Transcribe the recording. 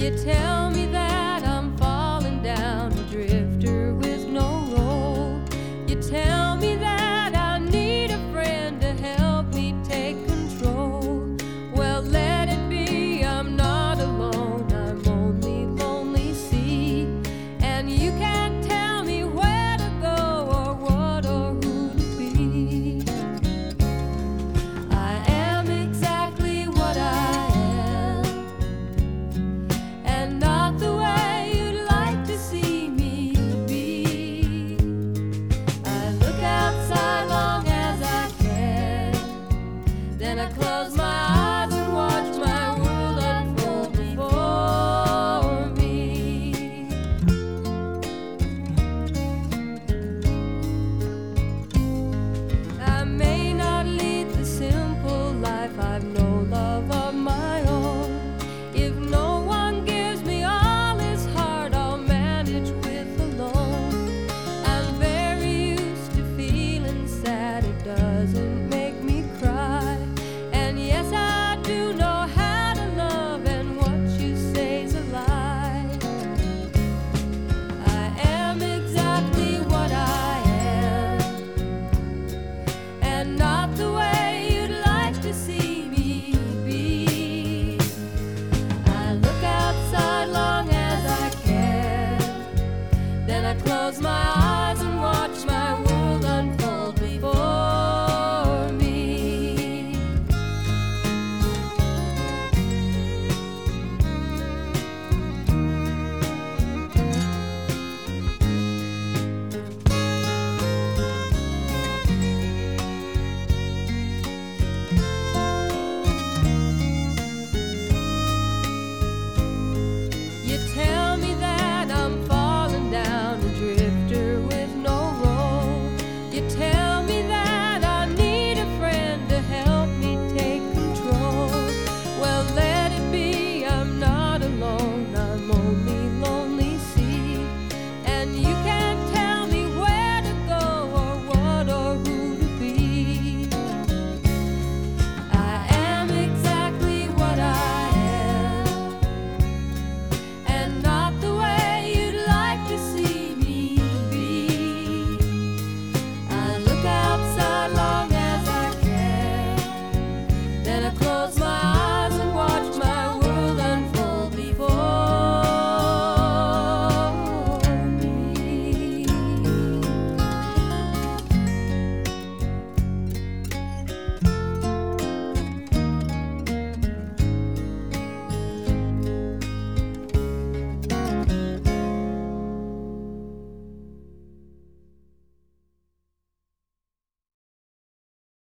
You tell me that I'm falling down, a drifter with no role. You tell me that I need a friend to help me take control. Well, let it be, I'm not alone, I'm only lonely sea. And you can't tell me where to go or what or who to be. I am exactly what I am, and not the way you'd like to see me be. I look outside long as I can, then I close my eyes and watch my world unfold before me. I may not lead the simple life, I've no love of my own. If no one gives me all his heart, I'll manage with alone. I'm very used to feeling sad, it doesn't make me cry. And yes, I do know how to love, and what you say's a lie. I am exactly what I am, and not the way you'd like to see me be. I look outside long as I can, then I close my